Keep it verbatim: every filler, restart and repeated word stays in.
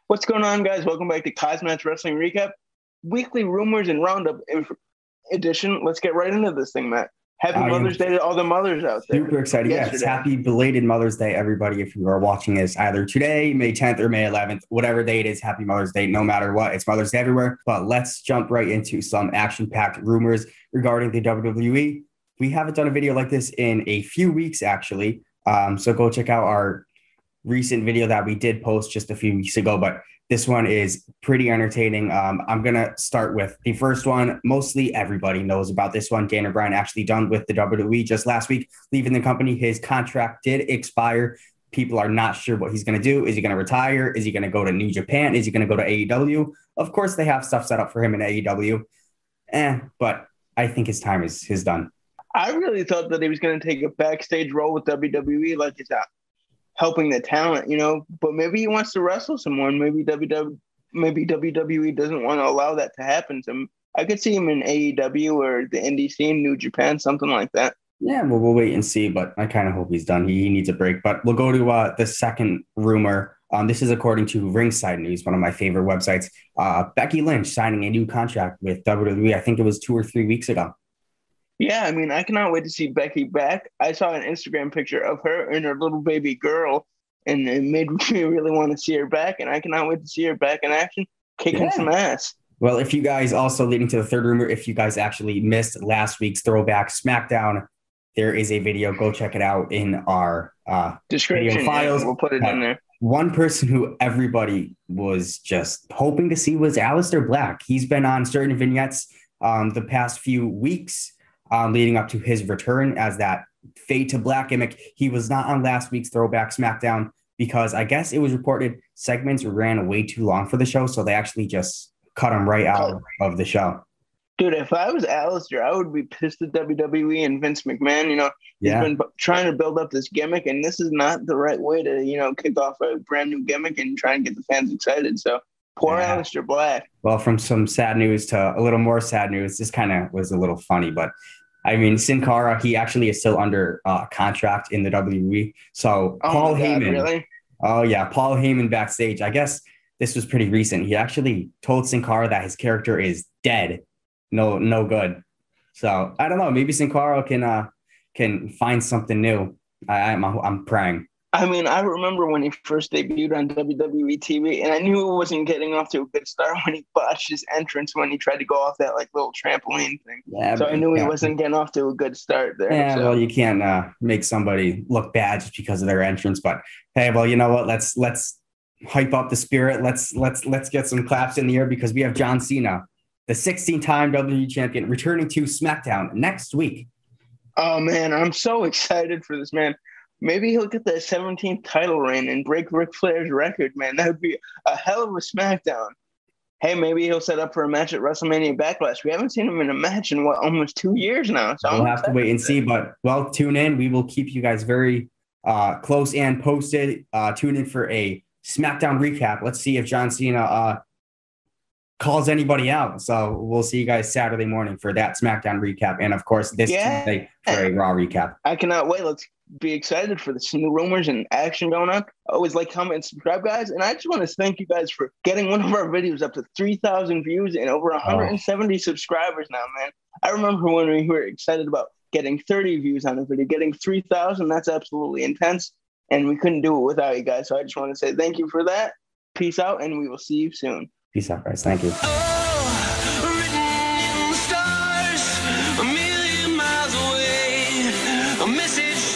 What's going on, guys? Welcome back to Cosmats Wrestling Recap, weekly rumors and roundup edition. Let's get right into this thing, Matt. Happy I Mother's Day to all the mothers out there. Super excited. Yesterday. Yes, happy belated Mother's Day, everybody. If you are watching this either today, May tenth or May eleventh, whatever day it is, happy Mother's Day. No matter what, it's Mother's Day everywhere. But let's jump right into some action-packed rumors regarding the W W E. We haven't done a video like this in a few weeks, actually. Um, so go check out our recent video that we did post just a few weeks ago. But this one is pretty entertaining. Um, I'm going to start with the first one. Mostly everybody knows about this one. Daniel Bryan actually done with the W W E just last week, leaving the company. His contract did expire. People are not sure what he's going to do. Is he going to retire? Is he going to go to New Japan? Is he going to go to A E W? Of course, they have stuff set up for him in A E W. Eh, but I think his time is, is done. I really thought that he was going to take a backstage role with W W E, like he's out helping the talent, you know, but maybe he wants to wrestle someone. Maybe W W E, maybe W W E doesn't want to allow that to happen. So I could see him in A E W or the indie scene, New Japan, something like that. Yeah, well, we'll wait and see, but I kind of hope he's done. He, he needs a break. But we'll go to uh, the second rumor. Um, this is according to Ringside News, one of my favorite websites. Uh, Becky Lynch signing a new contract with W W E. I think it was two or three weeks ago. Yeah, I mean, I cannot wait to see Becky back. I saw an Instagram picture of her and her little baby girl, and it made me really want to see her back, and I cannot wait to see her back in action, kicking yeah. some ass. Well, if you guys, also leading to the third rumor, if you guys actually missed last week's Throwback SmackDown, there is a video. Go check it out in our uh, description files. Yeah, we'll put it uh, in there. One person who everybody was just hoping to see was Aleister Black. He's been on certain vignettes um, the past few weeks. Um, leading up to his return as that Fade to Black gimmick. He was not on last week's Throwback SmackDown because I guess it was reported segments ran way too long for the show, so they actually just cut him right out oh. of the show. Dude, if I was Aleister, I would be pissed at W W E and Vince McMahon. You know, he's yeah. been b- trying to build up this gimmick, and this is not the right way to, you know, kick off a brand new gimmick and try and get the fans excited. So poor yeah. Aleister Black. Well, from some sad news to a little more sad news, this kind of was a little funny, but I mean, Sin Cara, he actually is still under uh, contract in the W W E. So oh Paul God, Heyman. Really? Oh, yeah. Paul Heyman backstage. I guess this was pretty recent. He actually told Sin Cara that his character is dead. No, no good. So I don't know. Maybe Sin Cara can uh, can find something new. I, I'm I'm praying. I mean, I remember when he first debuted on W W E T V, and I knew it wasn't getting off to a good start when he botched his entrance when he tried to go off that like little trampoline thing. Yeah, so I knew he wasn't getting off to a good start there. Yeah, so. well, you can't uh, make somebody look bad just because of their entrance. But hey, well, you know what? Let's let's hype up the spirit. Let's let's let's get some claps in the air because we have John Cena, the sixteen-time W W E champion, returning to SmackDown next week. Oh man, I'm so excited for this, man. Maybe he'll get that seventeenth title reign and break Ric Flair's record, man. That would be a hell of a SmackDown. Hey, maybe he'll set up for a match at WrestleMania Backlash. We haven't seen him in a match in, what, almost two years now. So we'll have to wait and see. But, well, tune in. We will keep you guys very uh, close and posted. Uh, tune in for a SmackDown recap. Let's see if John Cena uh, calls anybody out. So we'll see you guys Saturday morning for that SmackDown recap. And, of course, this yeah. Tuesday for a Raw recap. I cannot wait. Let's be excited for this new rumors and action going on. Always like, comment, and subscribe, guys. And I just want to thank you guys for getting one of our videos up to three thousand views and over one hundred seventy oh. subscribers now, man. I remember when we were excited about getting thirty views on a video, getting three thousand. That's absolutely intense. And we couldn't do it without you guys. So I just want to say thank you for that. Peace out, and we will see you soon. Peace out, guys. Thank you. Oh, written in the stars, a million miles away, a message